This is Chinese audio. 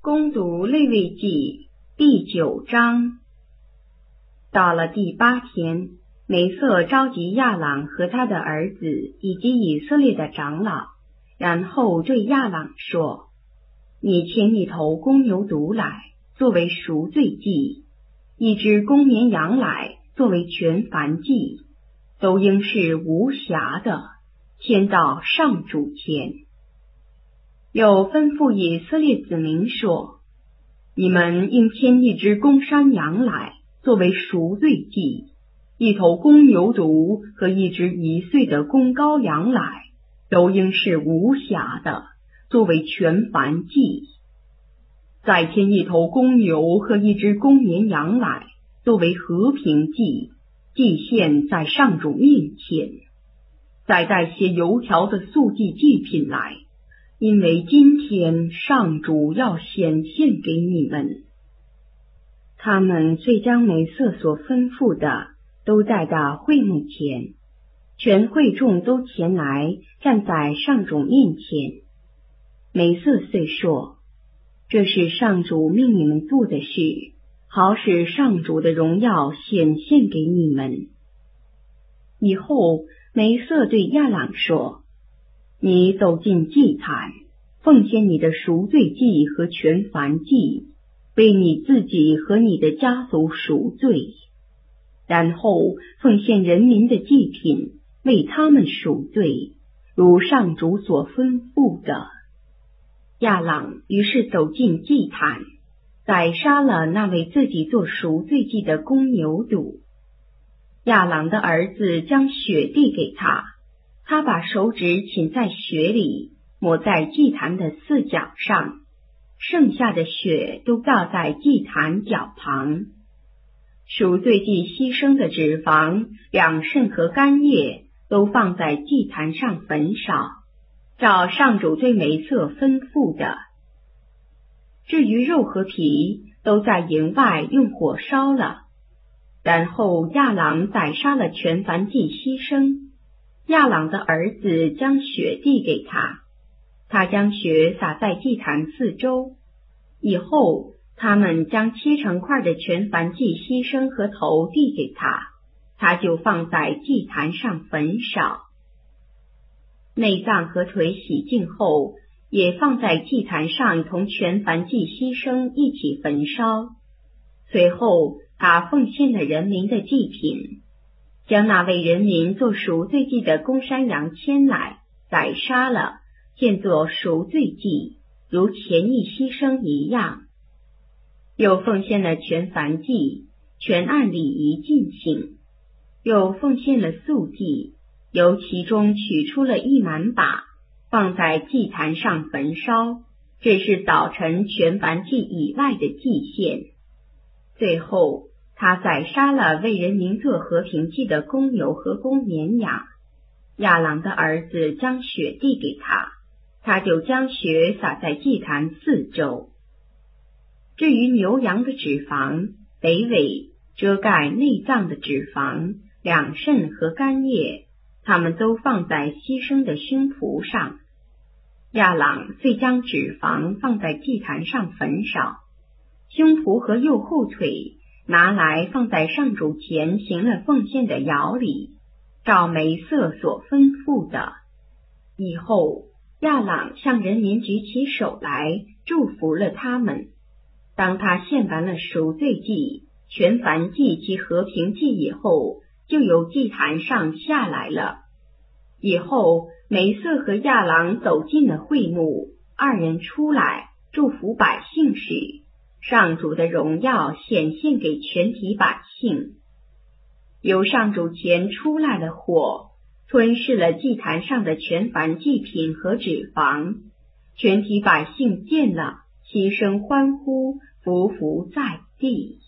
恭读利未记第9章。到了第8天，梅瑟召集亚朗和他的儿子以及以色列的长老，然后对亚朗说：你牵一头公牛犊来作为赎罪祭，一只公绵羊来作为全燔祭，都应是无瑕的，牵到上主前。又吩咐以色列子民说：你们应牵一只公山羊来作为赎罪祭，一头公牛犊和一只1岁的公羔羊来，都应是无瑕的，作为全燔祭。再牵一头公牛和一只公绵羊来作为和平祭，祭献在上主面前。再带些油条的素祭祭品来，因为今天上主要显现给你们。他们遂将梅瑟所吩咐的都带到会幕前，全会众都前来站在上主面前。梅瑟遂说：这是上主命你们做的事，好使上主的荣耀显现给你们。以后梅瑟对亚朗说：你走进祭坛，奉献你的赎罪祭和全燔祭，为你自己和你的家族赎罪，然后奉献人民的祭品，为他们赎罪，如上主所吩咐的。亚朗于是走进祭坛，宰杀了那为自己做赎罪祭的公牛犊。亚朗的儿子将血递给他，他把手指浸在血里，抹在祭坛的4角上，剩下的血都倒在祭坛脚旁。赎罪祭牺牲的脂肪、两肾和肝叶都放在祭坛上焚烧，照上主对梅瑟吩咐的。至于肉和皮，都在营外用火烧了。然后亚朗宰杀了全燔祭牺牲，亚朗的儿子将血递给他，他将血洒在祭坛4周。以后他们将切成块的全燔祭牺牲和头递给他，他就放在祭坛上焚烧。内脏和腿洗净后，也放在祭坛上同全燔祭牺牲一起焚烧。随后他奉献了人民的祭品，将那为人民做赎罪祭的公山羊牵来，宰杀了，献作赎罪祭，如前一牺牲一样。又奉献了全燔祭，全按礼仪进行。又奉献了素祭，由其中取出了1满把，放在祭坛上焚烧，这是早晨全燔祭以外的祭献。最后他宰杀了为人民做和平祭的公牛和公绵羊。亚朗的儿子将血递给他，他就将血洒在祭坛4周。至于牛羊的脂肪、北尾、遮盖内脏的脂肪、两肾和肝叶，他们都放在牺牲的胸脯上。亚朗遂将脂肪放在祭坛上焚烧，胸脯和右后腿拿来放在上主前行了奉献的窑里，照梅瑟所吩咐的。以后亚朗向人民举起手来，祝福了他们。当他献完了赎罪祭、全燔祭及和平祭以后，就由祭坛上下来了。以后梅瑟和亚朗走进了会幕，2人出来祝福百姓时，上主的荣耀显现给全体百姓。由上主前出来的火，吞噬了祭坛上的全燔祭品和脂肪。全体百姓见了，齐声欢呼，匍匐在地。